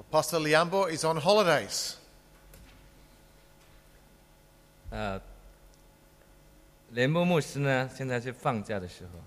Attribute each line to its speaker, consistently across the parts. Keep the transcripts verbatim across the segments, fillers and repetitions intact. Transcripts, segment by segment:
Speaker 1: Pastor Liambo is on holidays.
Speaker 2: 呃，联播牧师呢，现在是放假的时候。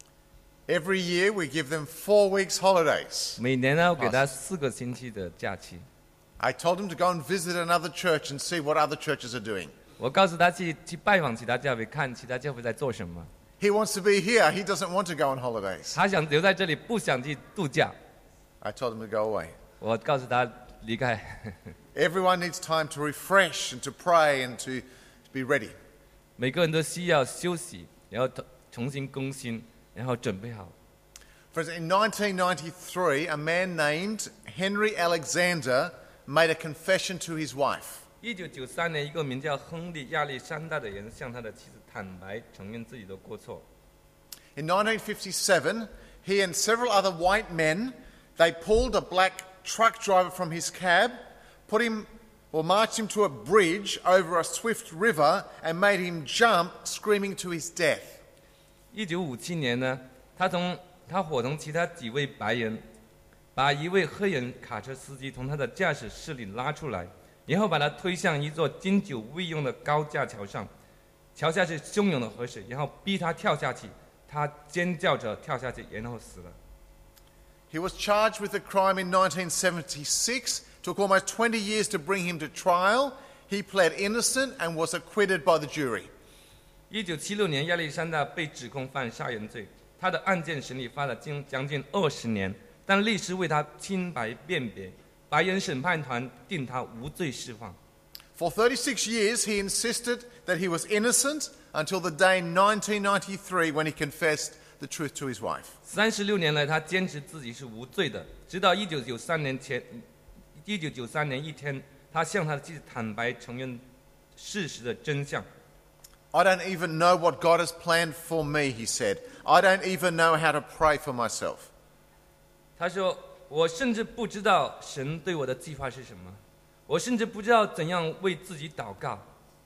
Speaker 1: Every year we give them four weeks holidays.
Speaker 2: 每年呢，我给他四个星期的假期。
Speaker 1: I told him to go and visit another church and see what other churches are doing.
Speaker 2: 我告诉他去去拜访其他教会，看其他教会在做什么。
Speaker 1: He wants to be here. He doesn't want to go on holidays.
Speaker 2: 他想留在这里，不想去度假。
Speaker 1: I told him to go away.
Speaker 2: 我告诉他离开。
Speaker 1: Everyone needs time to refresh and to pray and to be ready.
Speaker 2: 每个人都需要休息，然后重新更新，然后准备好。
Speaker 1: Friends, in nineteen ninety-three, a man named Henry Alexander made a confession to his wife.
Speaker 2: 一九九三年，一个名叫亨利·亚历山大的人向他的妻子坦白承认自己的过错。
Speaker 1: In nineteen fifty-seven, he and several other white men, they pulled a black truck driver from his cab, put him or marched him to a bridge over a swift river and made him jump, screaming to his death.
Speaker 2: 一九五七年呢，他从他伙同其他几位白人，把一位黑人卡车司机从他的驾驶室里拉出来，然后把他推向一座经久未用的高架桥上，桥下是汹涌的河水，然后逼他跳下去，他尖叫着跳下去，然后死了。
Speaker 1: He was charged with a crime in nineteen seventy-six. Took almost twenty years to bring him to trial. He pled innocent and was acquitted by the jury.
Speaker 2: 一九七六年，亚历山大被指控犯杀人罪，他的案件审理花了近将近二十年，但律师为他清白辩别，白人审判团定他无罪释放。
Speaker 1: For thirty-six years, he insisted that he was innocent until the day in nineteen ninety-three when he confessed the truth to his wife.
Speaker 2: 三十六年来，他坚持自己是无罪的，直到一九九三年前，一九九三年一天，他向他的妻子坦白承认事实的真相。
Speaker 1: I don't even know what God has planned for me, he said. I don't even know how to pray for myself.
Speaker 2: 他说：“我甚至不知道神对我的计划是什么，我甚至不知道怎样为自己祷告。”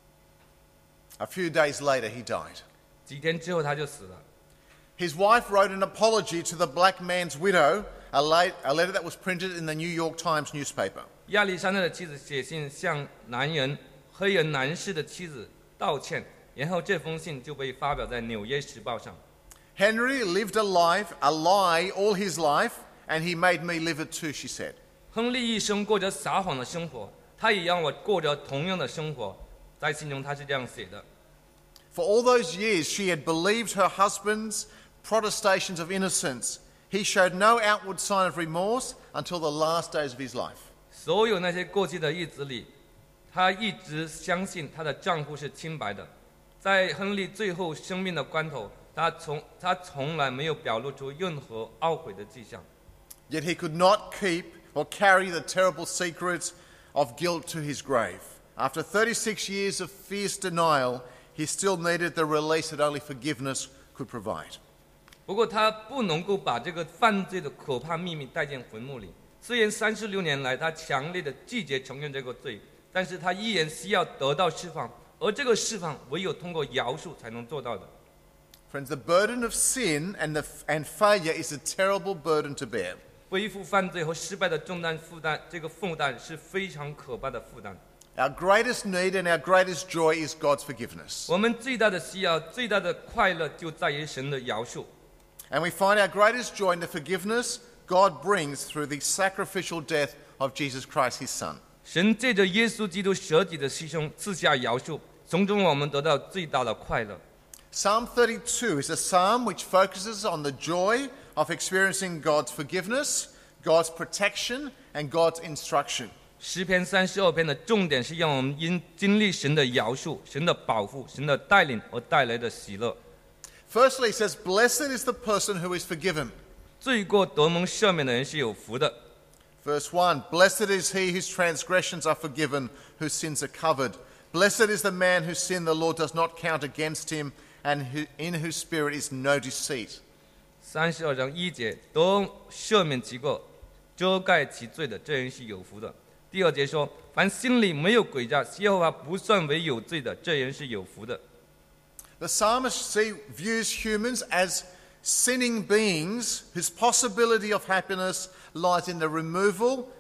Speaker 1: A few days later, he died.
Speaker 2: 几天之后，他就死了。
Speaker 1: His wife wrote an apology to the black man's widow, a letter that was printed in the New York Times newspaper.
Speaker 2: 亚历山大的妻子写信向男人黑人男士的妻子道歉，然后这封信就被发表在《纽约时报》上。
Speaker 1: Henry lived a life, a lie all his life, and he made me live it too, she said.
Speaker 2: 亨利一生过着撒谎的生活，他也让我过着同样的生活。在信中他是这样写的
Speaker 1: For all those years, she had believed her husband's protestations of innocence. He showed no outward sign of remorse until the last days of his life.
Speaker 2: 所有那些过去的日子里，她一直相信她的丈夫是清白的。在亨利最后生命的关头，她从她从来没有表露出任何懊悔的迹象。
Speaker 1: Yet he could not keep or carry the terrible secret of guilt to his grave. After thirty-six years of fierce denial, he still needed the release that only forgiveness could provide.
Speaker 2: 不过他不能够把这个犯罪的可怕秘密带进坟墓里。虽然三十六年来他强烈的拒绝承认这个罪，但是他依然需要得到释放，而这个释放唯有通过饶恕才能做到的。
Speaker 1: Friends, the burden of sin and, the, and failure is a terrible burden to bear.
Speaker 2: 背负犯罪和失败的重担负担，这个负担是非常可怕的负担。
Speaker 1: Our greatest need and our greatest joy is God's forgiveness.
Speaker 2: 我们最大的需要、最大的快乐就在于神的饶恕。
Speaker 1: And we find our greatest joy in the forgiveness God brings through the sacrificial death of Jesus Christ, his Son.
Speaker 2: 神借着耶稣基督舍己的牺牲赐下饶恕，从中我们得到最大的快乐。
Speaker 1: Psalm thirty-two is a psalm which focuses on the joy of experiencing God's forgiveness, God's protection, and God's instruction.
Speaker 2: 诗篇三十二篇的重点是让我们因经历神的饶恕、神的保护、神的带领而带来的喜乐。
Speaker 1: Firstly, it says, "Blessed is the person who is forgiven."
Speaker 2: 罪过得蒙赦免的人是有福的。
Speaker 1: Verse one, "Blessed is he whose transgressions are forgiven, whose sins are covered. Blessed is the man whose sin the Lord does not count against him, and who, in whose spirit is no deceit."
Speaker 2: 三十二章一节，得赦免其过、遮盖其罪的，这人是有福的。第二节说，凡心里没有诡诈，耶和华不算为有罪的，这人是有福的。
Speaker 1: The psalmist see, views humans as sinning beings whose possibility of happiness lies in the removal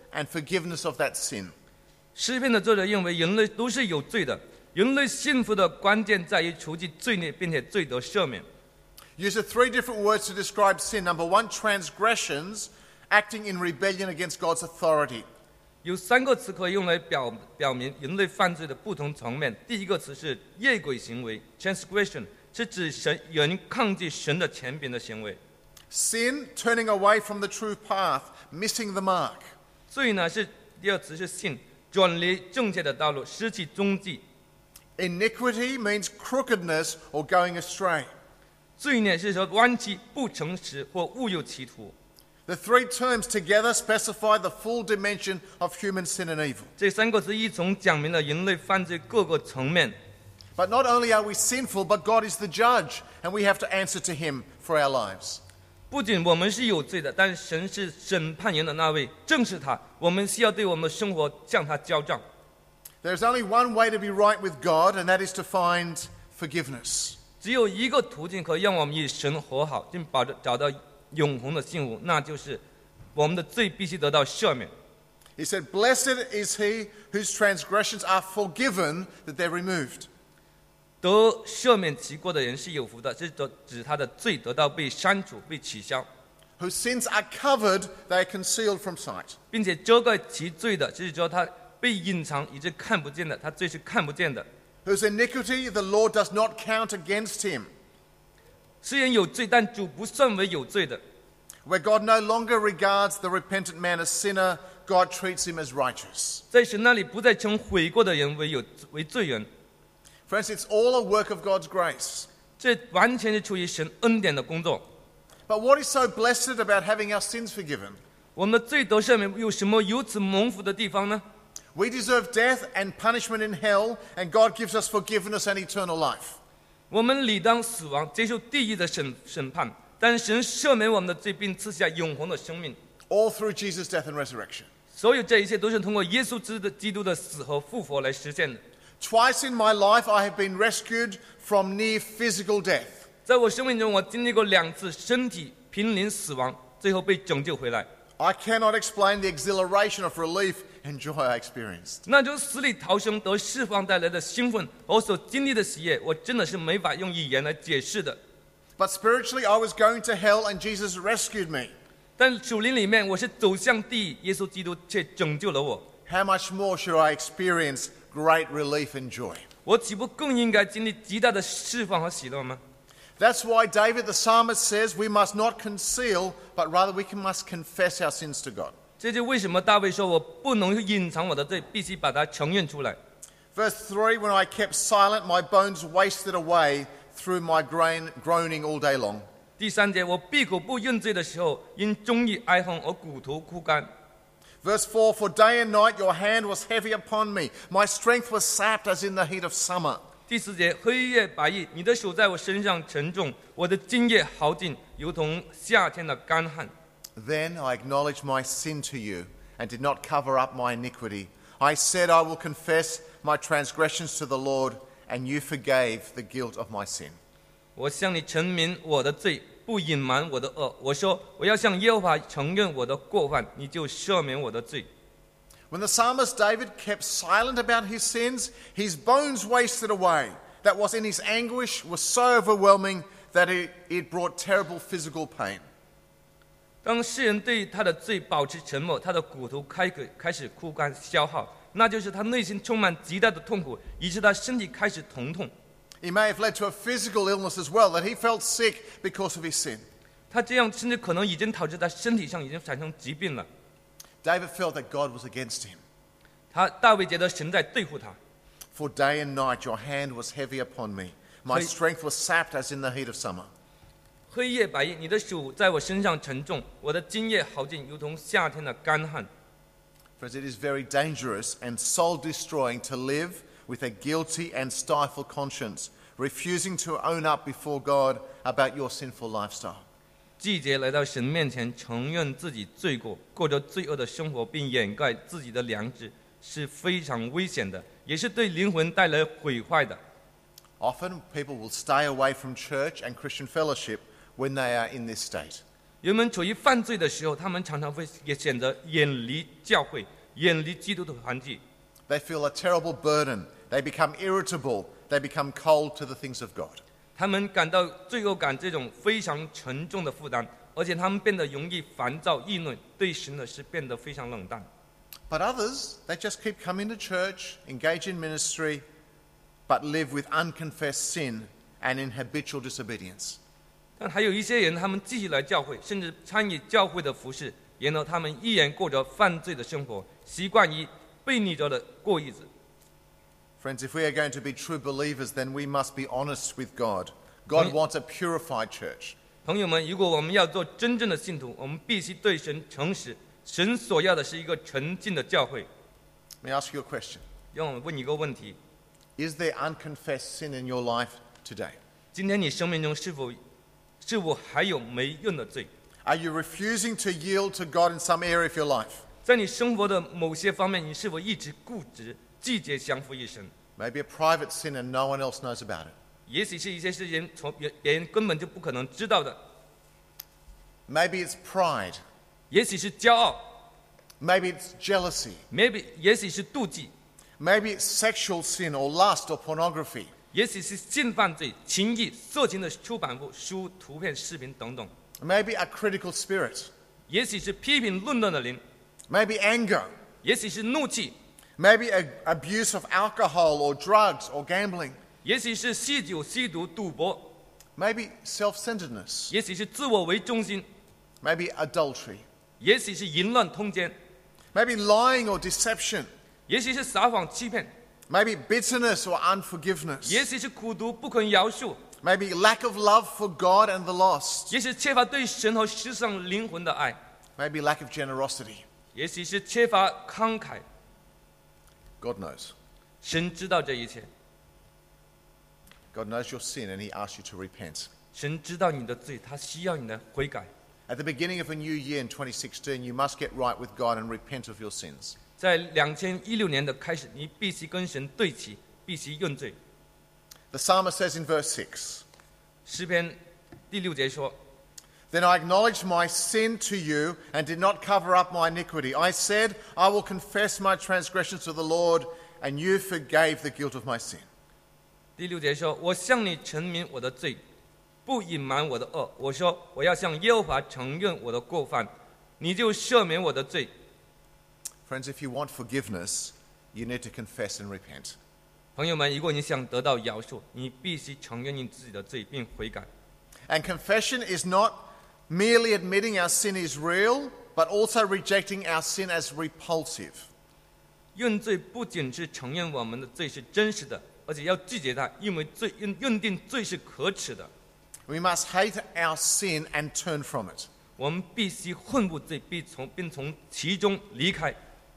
Speaker 1: and forgiveness of that sin.
Speaker 2: 诗篇的作者认为人类都是有罪的，人类幸福的关键在于除去罪孽，并且罪得赦免。
Speaker 1: Uses three different words to describe sin. Number one, transgressions, acting in rebellion against God's authority.
Speaker 2: 有三个词可以用来表表明人类犯罪的不同层面。第一个词是越轨行为 （transgression）， 是指神人抗拒神的权柄的行为。
Speaker 1: Sin, turning away from the true path, missing the mark.
Speaker 2: 罪呢是第二词是信，转离正确的道路，失去踪迹。
Speaker 1: Iniquity means crookedness or going astray.
Speaker 2: 罪孽是说弯曲、不诚实或误有歧途。
Speaker 1: The three terms together specify the full dimension of human sin and evil.
Speaker 2: 这三个词一同讲明了人类犯罪各个层面。
Speaker 1: But not only are we sinful, but God is the judge, and we have to answer to Him for our lives.
Speaker 2: 不仅我们是有罪的，但神是审判人的那位，正是他。我们需要对我们的生活向他交账。
Speaker 1: There's only one way to be right with God, and that is to find forgiveness.
Speaker 2: 只有一个途径可以让我们与神和好，并保着找到永恒的幸福，那就是我们的罪必须得到赦免。
Speaker 1: He said, "Blessed is he whose transgressions are forgiven, that they're removed."
Speaker 2: 得赦免其过的人是有福的，是指他的罪得到被删除、被取消。
Speaker 1: Whose sins are covered, they are concealed from sight.
Speaker 2: 并且遮盖其罪的，就是说他被隐藏，以致看不见的，他罪是看不见的。
Speaker 1: Whose iniquity the Lord does not count against him.
Speaker 2: 虽然有罪，但主不算为有罪的。
Speaker 1: Where God no longer regards the repentant man as sinner, God treats him as righteous.
Speaker 2: 在神那里不再称悔过的人为有为罪人。
Speaker 1: Friends, it's all a work of God's grace.
Speaker 2: 这完全是出于神恩典的工作。
Speaker 1: But what is so blessed about having our sins forgiven?
Speaker 2: 我们的罪得赦免有什么如此蒙福的地方呢？
Speaker 1: We deserve death and punishment in hell, and God gives us forgiveness and eternal life.
Speaker 2: 我们理当死亡，接受地狱的审审判，但神赦免我们的罪，并赐下永恒的生命。
Speaker 1: All through Jesus' death and resurrection.
Speaker 2: 所有这一切都是通过耶稣基督的死和复活来实现的。
Speaker 1: Twice in my life I have been rescued from near physical death.
Speaker 2: 在我生命中，我经历过两次身体濒临死亡，最后被拯救回来。
Speaker 1: I cannot explain the exhilaration of relief and joy I experienced.
Speaker 2: 那种死里逃生得释放带来的兴奋，我所经历的喜悦，我真的是没法用语言来解释的。
Speaker 1: But spiritually, I was going to hell, and Jesus rescued me.
Speaker 2: 但属灵里面，我是走向地狱，耶稣基督却拯救了我。
Speaker 1: How much more should I experience great relief and joy?
Speaker 2: 我岂不更应该经历极大的释放和喜乐吗？
Speaker 1: That's why David the psalmist says we must not conceal, but rather we must confess our sins to God.
Speaker 2: 这就为什么大卫说我不能隐藏我的罪，必须把它承认出来。
Speaker 1: Verse three, when I kept silent, my bones wasted away through my grain, groaning all day long.
Speaker 2: 第三节，我闭口不认罪的时候，因终日哀哼而骨头枯干。
Speaker 1: Verse four, for day and night your hand was heavy upon me. My strength was sapped as in the heat of summer.
Speaker 2: 第四节，黑夜白夜，你的手在我身上沉重，我的津液耗尽，如同夏天的干旱。
Speaker 1: Then I acknowledged my sin to you and did not cover up my iniquity. I said, I will confess my transgressions to the Lord, and you forgave the guilt of my sin.
Speaker 2: 我向你陈明我的罪，不隐瞒我的恶。我说，我要向耶和华承认我的过犯，你就赦免我的罪。
Speaker 1: When the psalmist David kept silent about his sins, his bones wasted away. That was in his anguish was so overwhelming that it, it brought terrible physical pain.
Speaker 2: 当世人对他的罪保持沉默，他的骨头开开始枯干消耗，那就是他内心充满极大的痛苦，以致他身体开始疼痛。
Speaker 1: He may have led to a physical illness as well, that he felt sick because of his sin.
Speaker 2: 他这样甚至可能已经导致他身体上已经产生疾病了。
Speaker 1: David felt that God was against him.
Speaker 2: 他大卫觉得神在对付他。
Speaker 1: For day and night your hand was heavy upon me. My strength was sapped as in the heat of summer.
Speaker 2: 黑夜白夜，你的手在我身上沉重，我的津液耗尽，如同夏天的干旱。
Speaker 1: Friends, it is very dangerous and soul-destroying to live with a guilty and stifled conscience, refusing to own up before God about your sinful lifestyle.
Speaker 2: 季节来到神面前，承认自己罪过，过着罪恶的生活，并掩盖自己的良知，是非常危险的，也是对灵魂带来毁坏的。
Speaker 1: Often people will stay away from church and Christian fellowship when they are in this state.
Speaker 2: 人们处于犯罪的时候，他们常常会也选择远离教会，远离基督的团体。
Speaker 1: They feel a terrible burden. They become irritable. They become cold to the things of God.
Speaker 2: 他们感到罪恶感这种非常沉重的负担，而且他们变得容易烦躁、议论，对神的事变得非常冷淡。
Speaker 1: But others, they just keep coming to church, engage in ministry, but live with unconfessed sin and in habitual disobedience.
Speaker 2: 但还有一些人，他们继续来教会，甚至参与教会的服事，然后他们依然过着犯罪的生活，习惯于悖逆着的过日子。
Speaker 1: Friends, if we are going to be true believers, then we must be honest with God. God wants a purified church.
Speaker 2: 朋友们，如果我们要做真正的信徒，我们必须对神诚实。神所要的是一个纯净的教会。
Speaker 1: Let me ask you a question.
Speaker 2: 让我问一个问题：
Speaker 1: Is there unconfessed sin in your life today?
Speaker 2: 今天你生命中是否是否还有没用的罪？
Speaker 1: Are you refusing to yield to God in some area of your life?
Speaker 2: 在你生活的某些方面，你是否一直固执、拒绝降服于神？
Speaker 1: Maybe a private sin and no one else knows about it.
Speaker 2: 也许是一些事情从别别人根本就不可能知道的。
Speaker 1: Maybe it's pride.
Speaker 2: 也许是骄傲
Speaker 1: Maybe it's jealousy.
Speaker 2: ，maybe 也许是妒忌，
Speaker 1: Maybe it's sexual sin or lust or pornography.
Speaker 2: 也许是性犯罪、情欲、色情的出版物、书、图片、视频等等。
Speaker 1: Maybe a critical spirit.
Speaker 2: 也许是批评论断的灵，
Speaker 1: Maybe anger.
Speaker 2: 也许是怒气，
Speaker 1: Maybe a, abuse of alcohol or drugs or gambling.
Speaker 2: 也许是酗酒、吸毒、赌博，
Speaker 1: Maybe self-centeredness.
Speaker 2: 也许是自我为中心，
Speaker 1: Maybe adultery.
Speaker 2: 也许是淫乱通奸，
Speaker 1: Maybe lying or deception.
Speaker 2: 也许是撒谎欺骗，
Speaker 1: Maybe bitterness or unforgiveness.
Speaker 2: 也许是苦毒不肯饶恕，
Speaker 1: Maybe lack of love for God and the lost.
Speaker 2: 也许缺乏对神和世上灵魂的爱，
Speaker 1: Maybe lack of generosity.
Speaker 2: 也许是缺乏慷慨。
Speaker 1: God knows.
Speaker 2: 神知道这一切，
Speaker 1: God knows your sin and He asks you to repent.
Speaker 2: 神知道你的罪，他需要你的悔改。
Speaker 1: At the beginning of a new year in twenty sixteen, you must get right with God and repent of your sins.
Speaker 2: 在两千一六年的开始，你必须跟神对齐，必须认罪。
Speaker 1: The psalmist says in verse six,
Speaker 2: 诗篇第六节说：
Speaker 1: Then I acknowledged my sin to you and did not cover up my iniquity. I said, I will confess my transgressions to the Lord, and you forgave the guilt of my sin.
Speaker 2: 第六节说：我向你陈明我的罪，不隐瞒我的恶。我说我要向耶和华承认我的过犯，你就赦免我的罪。
Speaker 1: Friends, if you want forgiveness, you need to confess and repent.
Speaker 2: 朋友们，如果你想得到饶恕，你必须承认你自己的罪并悔改。
Speaker 1: And confession is not merely admitting our sin is real, but also rejecting our sin as repulsive.
Speaker 2: 认罪不仅是承认我们的罪是真实的，而且要拒绝它，因为罪认认定罪是可耻的。
Speaker 1: We must hate our sin and turn from it.
Speaker 2: 我们必须恨恶罪，并从并从其中离开。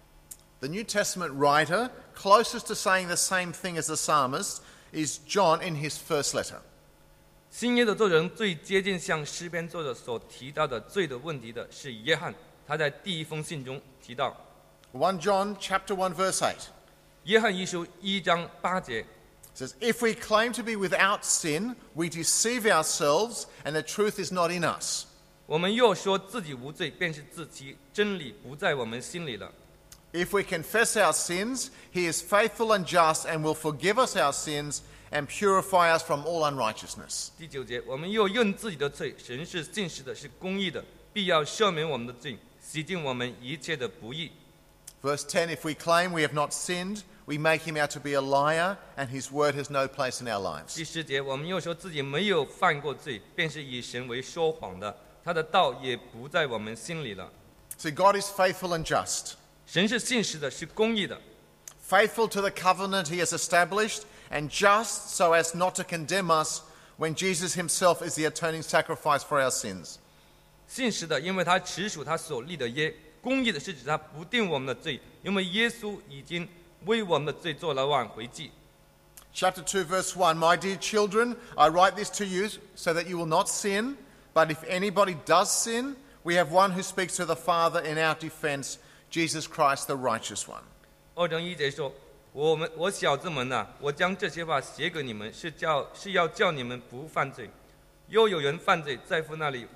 Speaker 1: The New Testament writer closest to saying the same thing as the psalmist is John in his first letter.
Speaker 2: 新约的作者最接近像诗篇作者所提到的罪的问题的是约翰，他在第一封信中提到，
Speaker 1: First John chapter one verse eight
Speaker 2: 约翰一书一章八节
Speaker 1: says, If we claim to be without sin, we deceive ourselves and the truth is not in us.
Speaker 2: 我们若说自己无罪，便是自欺，真理不在我们心里了。
Speaker 1: If we confess our sins, he is faithful and just and will forgive us our sins and purify us from all unrighteousness.
Speaker 2: 第九节，我们若认自己的罪，神是信实的，是公义的，必要赦免我们的罪，洗净我们一切的不义。
Speaker 1: Verse ten, If we claim we have not sinned, we make him out to be a liar and his word has no place in our lives.
Speaker 2: 第十节，我们若说自己没有犯过罪，便是以神为说谎的，他的道也不在我们心里了。
Speaker 1: So God is faithful and just.
Speaker 2: 神是信实的，是公义的，
Speaker 1: Faithful to the covenant he has established and just so as not to condemn us when Jesus himself is the atoning sacrifice for our sins.
Speaker 2: 信实的，因为他持守他所立的约；公义的是指他不定我们的罪，因为耶稣已经为我们的罪做了挽回祭。
Speaker 1: Chapter two verse one, My dear children, I write this to you so that you will not sin, but if anybody does sin, we have one who speaks to the Father in our defense, Jesus Christ the righteous one.
Speaker 2: 二章一节说：“我们我小子们呐、啊，我将这些话写给你们，是叫是要叫你们不犯罪。若有人犯罪，在父那里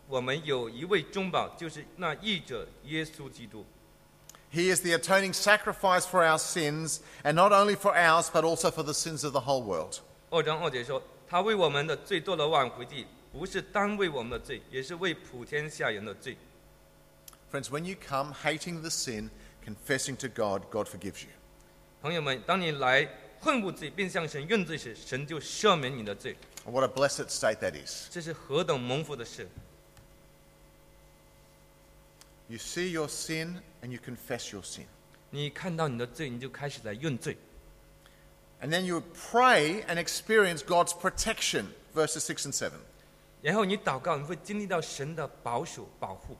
Speaker 2: 我们有一位中保，就是那义者耶稣基督。
Speaker 1: He is the atoning sacrifice for our sins, and not only for ours, but also for the sins of the whole world.
Speaker 2: 二章二节说，他为我们的罪做了挽回祭，不是单为我们的罪，也是为普天下人的罪。
Speaker 1: Friends, when you come hating the sin, confessing to God, God forgives you.
Speaker 2: 朋友们，当你来恨恶罪，并向神认罪时，神就赦免你的罪。
Speaker 1: And what a blessed state that is.
Speaker 2: 这是何等蒙福的事！
Speaker 1: You see your sin and you confess your sin.
Speaker 2: 你看到你的罪，你就开始来认罪，
Speaker 1: And then you pray and experience God's protection, verses six and seven.
Speaker 2: 然后你祷告，你会经历到神的保守保护。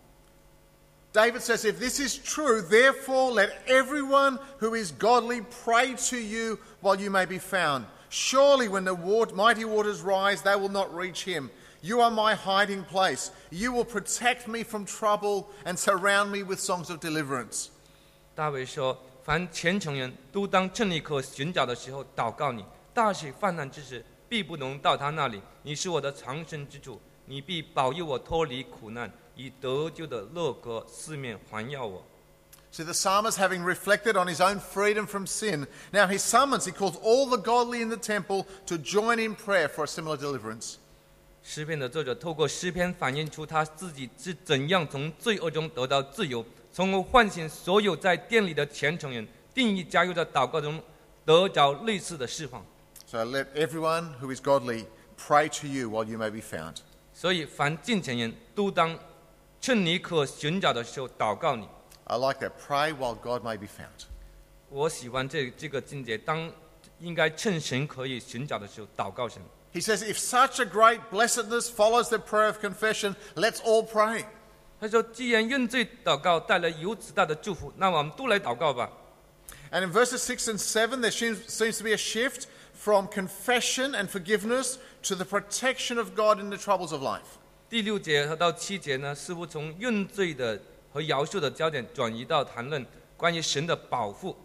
Speaker 1: David says, if this is true, therefore let everyone who is godly pray to you while you may be found. Surely when the water, mighty waters rise, they will not reach him. You are my hiding place. You will protect me from trouble and surround me with songs of deliverance.
Speaker 2: 大卫说：“凡虔诚人都当趁你可寻找的时候祷告你，大水泛滥之时，必不能到他那里。你是我的藏身之处，你必保佑我脱离苦难，以得救的乐歌四面环绕我。”
Speaker 1: See, the psalmist, having reflected on his own freedom from sin, now he summons, he calls all the godly in the temple to join in prayer for a similar deliverance.
Speaker 2: 诗篇的作者透过诗篇反映出他自己是怎样从罪恶中得到自由，从而唤醒所有在殿里的虔诚人，定义加入在祷告中得着类似的释放。
Speaker 1: So let everyone who is godly pray to you while you may be found.
Speaker 2: 所以凡敬虔人都当趁你可寻找的时候祷告你。
Speaker 1: I like that. Pray while God may be found.
Speaker 2: 我喜欢这这个境界，当应该趁神可以寻找的时候祷告神。
Speaker 1: He says, if such a great blessedness follows the prayer of confession, let's all pray.
Speaker 2: 他说：“既然认罪祷告带来如此大的祝福，那我们都来祷告吧。”
Speaker 1: And in verses six and seven, there seems, seems to be a shift from confession and forgiveness to the protection of God in the troubles of life.
Speaker 2: 第六节和到七节呢，似乎从认罪的和饶恕的焦点转移到谈论关于神的保护。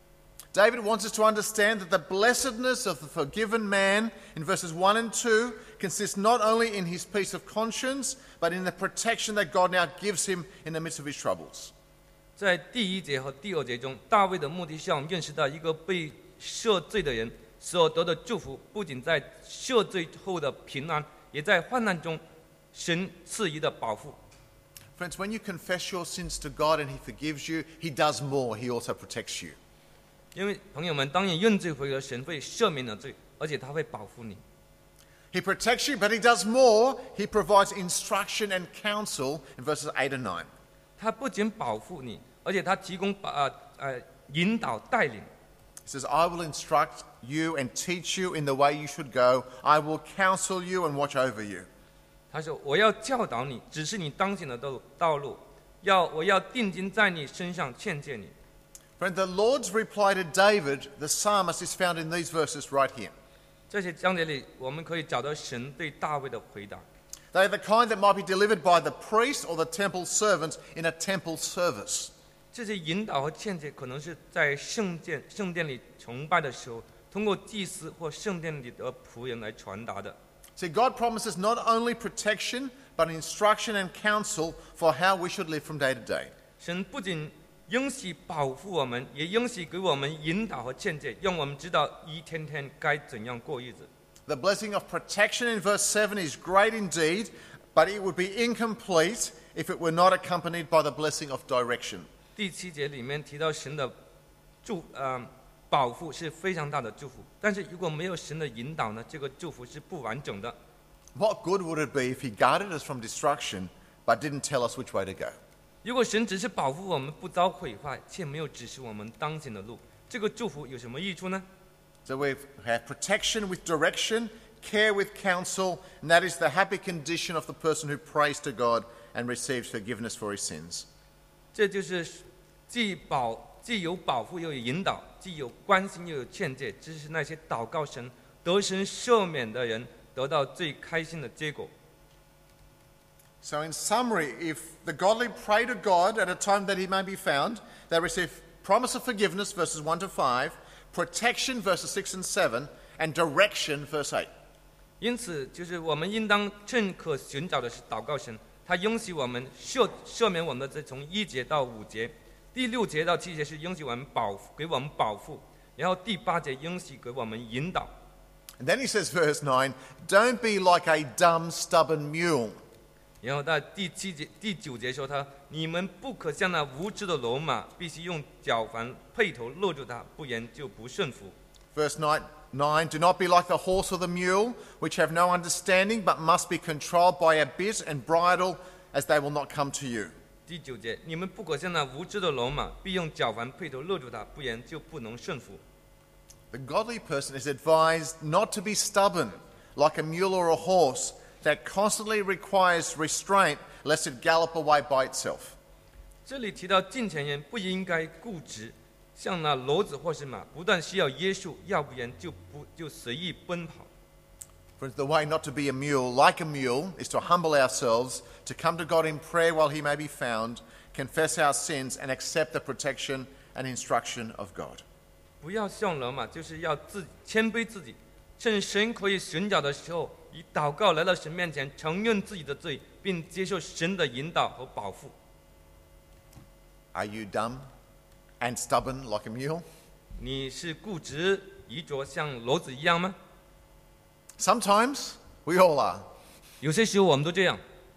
Speaker 1: David wants us to understand that the blessedness of the forgiven man in verses one and two consists not only in his peace of conscience, but in the protection that God now gives him in the midst of his troubles.
Speaker 2: 在第一节和第二节中，大卫的目的是让我们认识到一个被赦罪的人所得的祝福，不仅在赦罪后的平安，也在患难中神赐予的保护。
Speaker 1: Friends, when you confess your sins to God and he forgives you, he does more. He also protects you.
Speaker 2: 因为朋友们，当你认罪悔改，神会赦免了罪，而且他会保护你。
Speaker 1: He protects you, but he does more. He provides instruction and counsel in verses eight and nine.
Speaker 2: 他不仅保护你，而且他提供呃呃引导带领。
Speaker 1: He says, I will instruct you and teach you in the way you should go. I will counsel you and watch over you.
Speaker 2: 他说：“我要教导你，指示你当行的道道路，要我要定睛在你身上，劝诫你。”
Speaker 1: Friend, the Lord's reply to David, the psalmist, is found in these verses right here.
Speaker 2: 这些章节里，我们可以找到神对大卫的回答。
Speaker 1: They are the kind that might be delivered by the priest or the temple servants in a temple service.
Speaker 2: 这些引导和劝诫，可能是在圣殿圣殿里崇拜的时候，通过祭司或圣殿里的仆人来传达的。
Speaker 1: See, God promises not only protection, but instruction and counsel for how we should live from day to day.
Speaker 2: 神不仅应许保护我们，也应许给我们引导和劝诫，让我们知道一天天该怎样过日子。
Speaker 1: The blessing of protection in verse seven is great indeed, but it would be incomplete if it were not accompanied by the blessing of direction.
Speaker 2: 第七节里面提到神的祝呃保护是非常大的祝福，但是如果没有神的引导呢，这个祝福是不完整的。
Speaker 1: What good would it be if he guarded us from destruction, but didn't tell us which way to go?
Speaker 2: 如果神只是保护我们不遭毁坏，却没有指示我们当行的路，这个祝福有什么益处呢？
Speaker 1: So we have protection with direction, care with counsel, and that is the happy condition of the person who prays to God and receives forgiveness for his sins.
Speaker 2: 这就是既保既有保护又有引导，既有关心又有劝诫，这是那些祷告神得神赦免的人得到最开心的结果。
Speaker 1: So in summary, if the godly pray to God at a time that he may be found, they receive promise of forgiveness, verses one to five, protection, verses six and seven, and direction, verse eight.
Speaker 2: 因此，就是我们应当趁可寻找的是祷告神， 他允许我们赦赦免我们的罪，从一节到五节，第六节到七节是允许我们保给我们保护，然后第八节允许给我们引导。
Speaker 1: And then he says, verse nine, don't be like a dumb, stubborn mule.
Speaker 2: 然后到第七节、第九节说他，你们不可像那无知的骡马，必须用脚环辔头勒住它，不然就不顺服。
Speaker 1: Verse nine, nine, do not be like the horse or the mule, which have no understanding, but must be controlled by a bit and bridle, as they will not come to you.
Speaker 2: 第九节，你们不可像那无知的骡马，必用脚环辔头勒住它，不然就不能顺服。
Speaker 1: The godly person is advised not to be stubborn, like a mule or a horse, that constantly requires restraint, lest it gallop away by itself.
Speaker 2: 这里提到敬虔人不应该固执，像那骡子或是马，不但需要约束，要不然就不就随意奔跑。
Speaker 1: For the way not to be a mule, like a mule, is to humble ourselves, to come to God in prayer while he may be found, confess our sins, and accept the protection and instruction of God.
Speaker 2: 不要像骡马，就是要自谦卑自己，趁神可以寻找的时候，以祷告来到神面前，承认自己的罪，并接受神的引导和保护。
Speaker 1: Are you dumb and stubborn like a mule?
Speaker 2: 你是固执愚拙像骡子一样吗？
Speaker 1: Sometimes we all are.
Speaker 2: 有些时候我们都这样。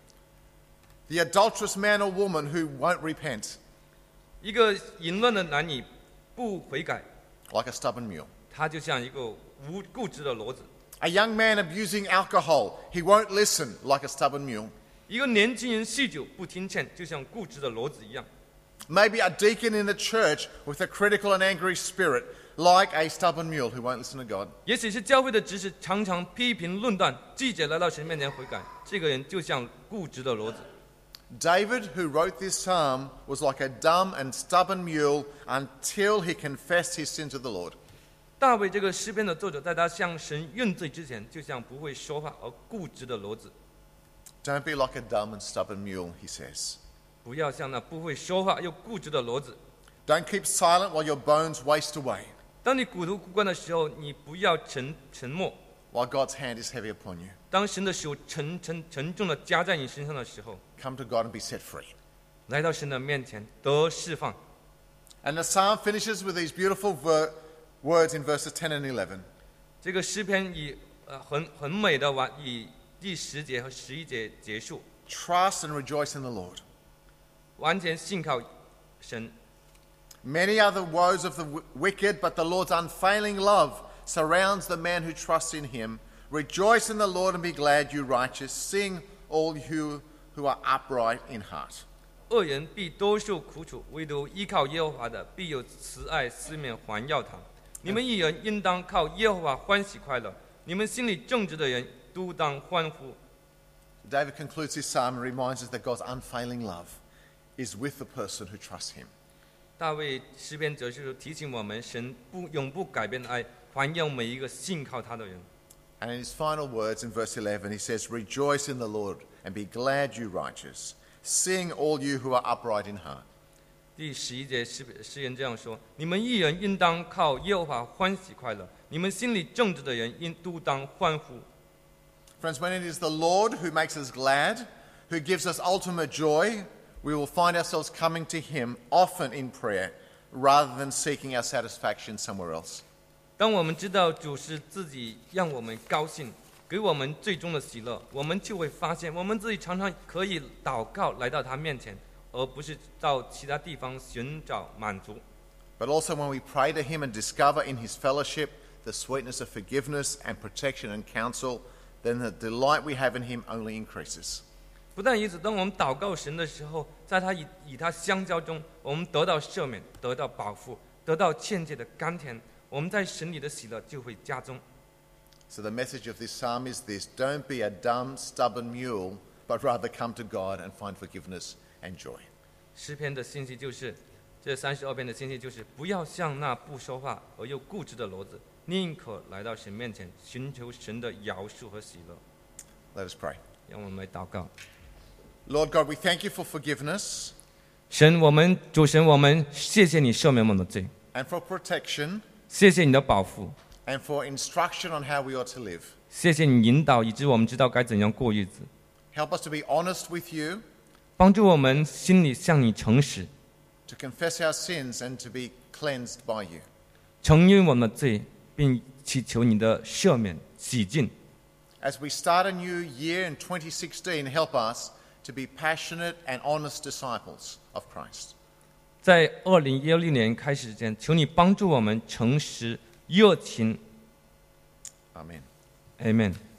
Speaker 1: The adulterous man or woman who won't repent,
Speaker 2: 一个淫乱的男女不悔改，
Speaker 1: like a stubborn mule.
Speaker 2: 他就像一个无固执的骡子。
Speaker 1: A young man abusing alcohol, he won't listen, like a stubborn mule.
Speaker 2: 一个年轻人酗酒不听劝，就像固执的骡子一样。
Speaker 1: Maybe a deacon in the church with a critical and angry spirit, like a stubborn mule who won't listen to God.
Speaker 2: 也许是教会的执事常常批评论断，记者来到神面前悔改，这个人就像固执的骡子。
Speaker 1: David, who wrote this psalm, was like a dumb and stubborn mule until he confessed his sin to the Lord.
Speaker 2: 大卫这个诗篇的作者，在他向神认罪之前，就像不会说话而固执的骡子。
Speaker 1: Don't be like a dumb and stubborn mule, he says.
Speaker 2: 不要像那不会说话又固执的骡子。
Speaker 1: Don't keep silent while your bones waste away,
Speaker 2: 当你骨头枯干的时候，你不要沉沉默。
Speaker 1: while God's hand is heavy upon you.
Speaker 2: 当神的手沉沉沉重的加在你身上的时候，
Speaker 1: Come to God and be set free.
Speaker 2: 来到神的面前得释放。
Speaker 1: And the psalm finishes with these beautiful ver- words in verses ten and eleven.
Speaker 2: 这个诗篇以呃很很美的完以第十节和十一节结束，
Speaker 1: Trust and rejoice in the Lord.
Speaker 2: 完全信靠神。
Speaker 1: Many are the woes of the w- wicked, but the Lord's unfailing love surrounds the man who trusts in him. Rejoice in the Lord and be glad, you righteous. Sing, all you who are upright in heart.
Speaker 2: 恶人必多受苦楚，唯独依靠耶和华的，必有慈爱四面环绕他。你们义人应当靠耶和华欢喜快乐，你们心里正直的人都当欢呼。
Speaker 1: David concludes his psalm and reminds us that God's unfailing love is with the person who trusts him.
Speaker 2: 大卫诗篇哲是提醒我们，神不永不改变的爱，环绕每一个信靠他的人。
Speaker 1: And in his final words in verse eleven, he says, Rejoice in the Lord and be glad, you righteous. Sing, all you who are upright in heart.
Speaker 2: 第十一节诗诗人这样说：你们义人应当靠耶和华欢喜快乐，你们心里正直的人应都当欢呼。
Speaker 1: Friends, when it is the Lord who makes us glad, who gives us ultimate joy, we will find ourselves coming to him often in prayer rather than seeking our satisfaction somewhere else.
Speaker 2: 当我们知道主是自己让我们高兴，给我们最终的喜乐，我们就会发现，我们自己常常可以祷告来到他面前，而不是到其他地方寻找满足。
Speaker 1: But also when we pray to him and discover in his fellowship the sweetness of forgiveness and protection and counsel, then the delight we have in him only increases.
Speaker 2: 不但如此，当我们祷告神的时候，在他与与他相交中，我们得到赦免，得到保护，得到劝诫的甘甜，我们在神里的喜乐就会加增。
Speaker 1: So the message of this psalm is this: don't be a dumb, stubborn mule, but rather come to God and find forgiveness and joy.
Speaker 2: 诗篇的信息就是，这三十二篇的信息就是，不要像那不说话而又固执的骡子，宁可来到神面前，寻求神的饶恕和喜乐。
Speaker 1: Let us pray.
Speaker 2: 让我们来祷告。
Speaker 1: Lord God, we thank you for forgiveness
Speaker 2: 神，我们主神，我们谢谢你赦免我们的罪，
Speaker 1: and for protection
Speaker 2: 谢谢你的保护，
Speaker 1: and for instruction on how we ought to live.
Speaker 2: 谢谢你引导，以致我们知道该怎样过日子。
Speaker 1: Help us to be honest with you,
Speaker 2: 帮助我们心里向你诚实，
Speaker 1: to confess our sins and to be cleansed by you.
Speaker 2: 承认我们的罪，并祈求你的赦免、洗净。
Speaker 1: As we start a new year in twenty sixteen, help us to be passionate and honest disciples of Christ.
Speaker 2: 在二零一六年开始之前，求你帮助我们诚实、热情。
Speaker 1: Amen.
Speaker 2: Amen。